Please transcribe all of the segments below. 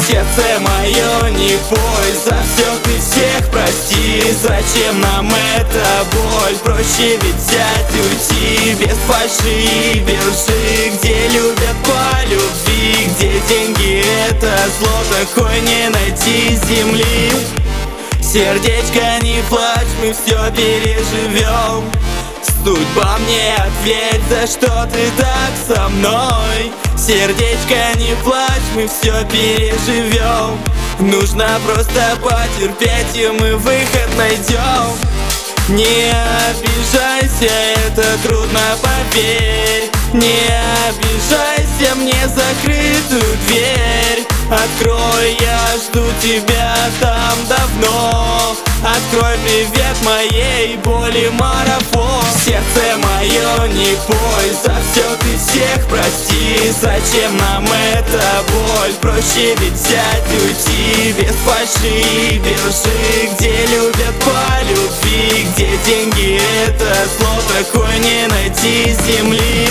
Сердце мое, не пой, за все ты всех прости. Зачем нам эта боль? Проще ведь взять и уйти без фальши и без лжи. Где любят по любви, где деньги это зло, такой не найти с земли. Сердечко, не плачь, мы все переживем. Судьба, мне ответь, за что ты так со мной. Сердечко, не плачь, мы все переживем. Нужно просто потерпеть, и мы выход найдем. Не обижайся, это трудно, поверь. Не обижайся, мне закрытую дверь открой, я жду тебя там давно. Открой, привет моей боли марафон. Сердце мое, не пой, за все ты всех прости. Зачем нам эта боль? Проще ведь взять и уйти без фальши и без лжи. Где любят по любви, где деньги это зло, такой не найти с земли.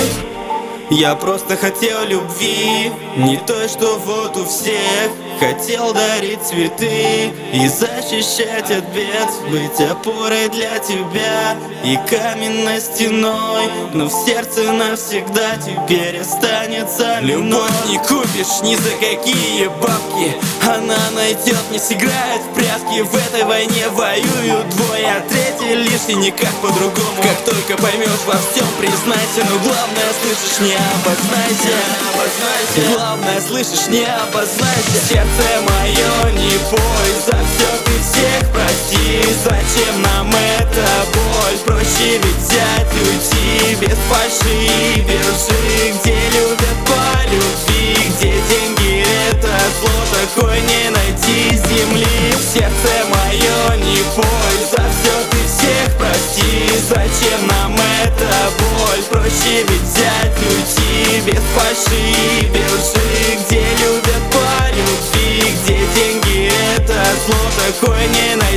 Я просто хотел любви, не той, что вот у всех. Хотел дарить цветы и защищать от бед, быть опорой для тебя и каменной стеной. Но в сердце навсегда теперь останется любовь. Не купишь ни за какие бабки, она найдет, не сыграет в прятки. В этой войне воюют двое, а третий лишний, никак по-другому. Как только поймешь, во всем признайся. Но главное, слышишь, не обознайся. Главное, слышишь, не обознайся. Сердце мое, не пой, за все ты всех прости. Зачем нам эта боль? Проще ведь взять и уйти без фальши и без лжи. Где любят по любви, где деньги это зло, такой не найти с земли. Сердце мое, не пой, за все ты всех прости. Зачем нам эта боль? Проще ведь взять и уйти без фальши и без лжи. Где любят по любви, где деньги это зло, такой не найти.